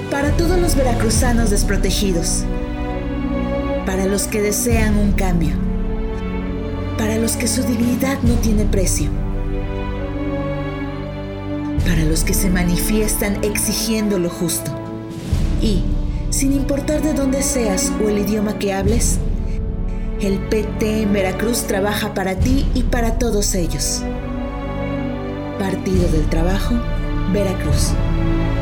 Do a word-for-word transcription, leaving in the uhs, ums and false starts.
Para todos los veracruzanos desprotegidos, para los que desean un cambio, para los que su dignidad no tiene precio, para los que se manifiestan exigiendo lo justo. Y, sin importar de dónde seas o el idioma que hables, el P T en Veracruz trabaja para ti y para todos ellos. Partido del Trabajo, Veracruz.